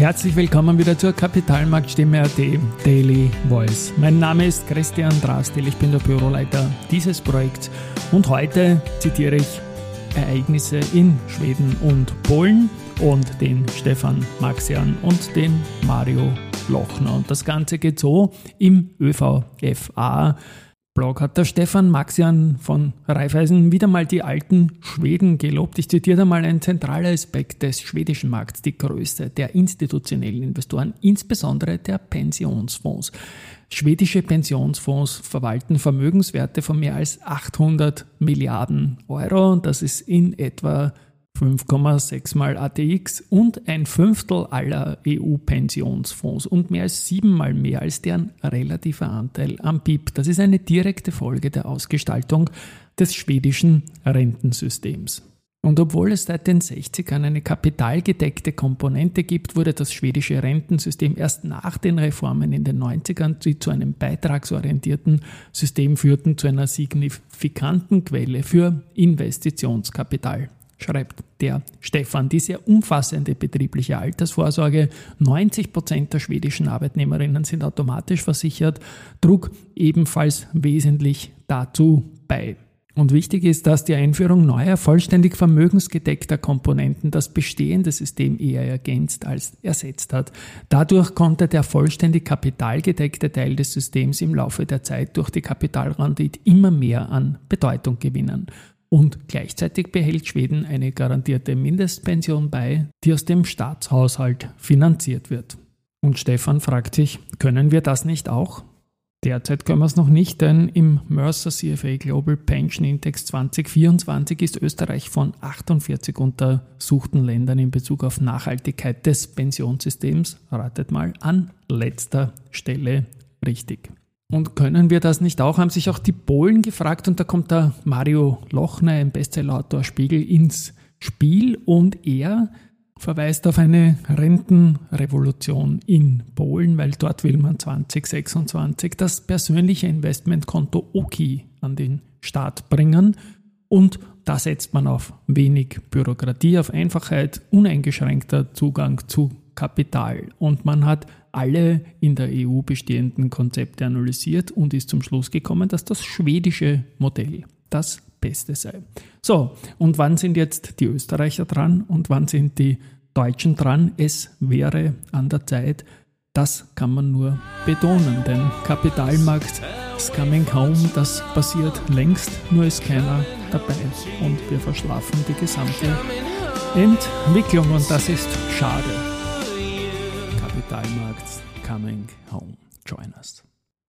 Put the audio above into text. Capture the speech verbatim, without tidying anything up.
Herzlich willkommen wieder zur Kapitalmarktstimme.at Daily Voice. Mein Name ist Christian Drastil, ich bin der Büroleiter dieses Projekts und heute zitiere ich Ereignisse in Schweden und Polen und den Stefan Maxian und den Mario Lochner. Und das Ganze geht so: im ÖVFA Blog hat der Stefan Maxian von Raiffeisen wieder mal die alten Schweden gelobt. Ich zitiere da mal: ein zentraler Aspekt des schwedischen Markts, die Größe der institutionellen Investoren, insbesondere der Pensionsfonds. Schwedische Pensionsfonds verwalten Vermögenswerte von mehr als achthundert Milliarden Euro. Das ist in etwa fünf Komma sechs mal A T X und ein Fünftel aller E U-Pensionsfonds und mehr als siebenmal mehr als deren relativer Anteil am B I P. Das ist eine direkte Folge der Ausgestaltung des schwedischen Rentensystems. Und obwohl es seit den sechzigern eine kapitalgedeckte Komponente gibt, wurde das schwedische Rentensystem erst nach den Reformen in den neunzigern, die zu einem beitragsorientierten System führten, zu einer signifikanten Quelle für Investitionskapital. Schreibt der Stefan. Die sehr umfassende betriebliche Altersvorsorge, neunzig Prozent der schwedischen Arbeitnehmerinnen sind automatisch versichert, trug ebenfalls wesentlich dazu bei. Und wichtig ist, dass die Einführung neuer, vollständig vermögensgedeckter Komponenten das bestehende System eher ergänzt als ersetzt hat. Dadurch konnte der vollständig kapitalgedeckte Teil des Systems im Laufe der Zeit durch die Kapitalrendite immer mehr an Bedeutung gewinnen. Und gleichzeitig behält Schweden eine garantierte Mindestpension bei, die aus dem Staatshaushalt finanziert wird. Und Stefan fragt sich, können wir das nicht auch? Derzeit können wir es noch nicht, denn im Mercer C F A Global Pension Index zwanzig vierundzwanzig ist Österreich von achtundvierzig untersuchten Ländern in Bezug auf Nachhaltigkeit des Pensionssystems, ratet mal, an letzter Stelle richtig. Und können wir das nicht auch, haben sich auch die Polen gefragt, und da kommt der Mario Lochner, ein Bestsellerautor Spiegel, ins Spiel, und er verweist auf eine Rentenrevolution in Polen, weil dort will man zwanzig sechsundzwanzig das persönliche Investmentkonto Oki an den Start bringen, und da setzt man auf wenig Bürokratie, auf Einfachheit, uneingeschränkter Zugang zu Kapital, und man hat alle in der E U bestehenden Konzepte analysiert und ist zum Schluss gekommen, dass das schwedische Modell das Beste sei. So, und wann sind jetzt die Österreicher dran und wann sind die Deutschen dran? Es wäre an der Zeit, das kann man nur betonen, denn Kapitalmarkt is coming home, das passiert längst, nur ist keiner dabei und wir verschlafen die gesamte Entwicklung und das ist schade. Kapitalmarkt coming home. Join us.